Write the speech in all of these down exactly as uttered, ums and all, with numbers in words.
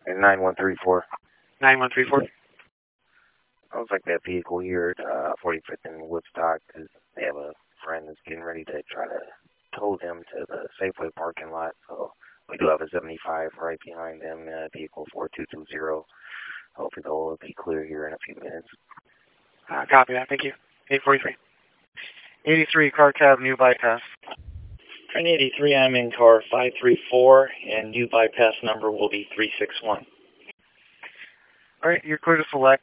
And nine one three four. nine one three four. Sounds like that vehicle here at uh, forty-fifth and Woodstock, because they have a friend that's getting ready to try to tow them to the Safeway parking lot. So we do have a seventy-five right behind them, uh, vehicle four two two zero. Hopefully they'll be clear here in a few minutes. Uh, copy that. Thank you. eight forty-three. eighty-three, car cab, new bypass. Train eighty-three, I'm in car five three four, and new bypass number will be three six one. All right, you're clear to select.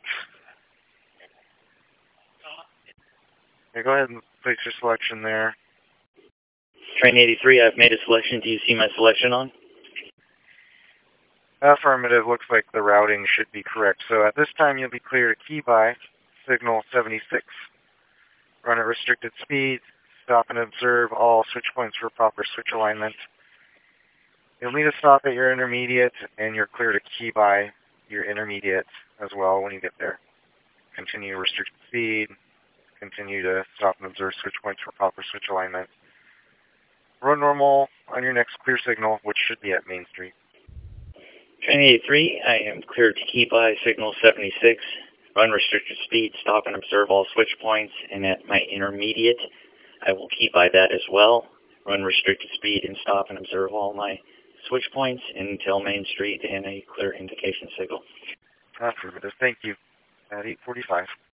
Yeah, go ahead and place your selection there. Train eighty-three, I've made a selection. Do you see my selection on? Affirmative. Looks like the routing should be correct. So at this time, you'll be clear to key by signal seventy-six. Run at restricted speed. Stop and observe all switch points for proper switch alignment. You'll need to stop at your intermediate, and you're clear to key by your intermediate as well when you get there. Continue restricted speed. Continue to stop and observe switch points for proper switch alignment. Run normal on your next clear signal, which should be at Main Street. Train eighty-three, I am cleared to key by signal seventy-six. Run restricted speed, stop and observe all switch points, and at my intermediate, I will key by that as well. Run restricted speed and stop and observe all my switch points until Main Street and a clear indication signal. Affirmative. Thank you. At eight forty-five.